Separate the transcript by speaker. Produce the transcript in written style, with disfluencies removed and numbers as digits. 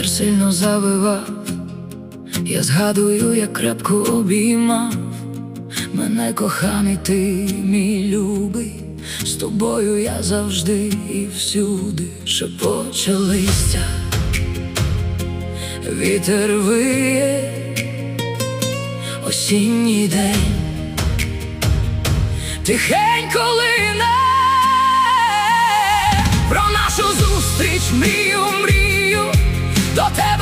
Speaker 1: Вітер сильно завивав, я згадую, як крепко обіймав мене коханий ти, мій любий. З тобою я завжди і всюди. Шепоче листя, вітер виє, осінній день тихенько лине про нашу зустріч, мрію, до тебе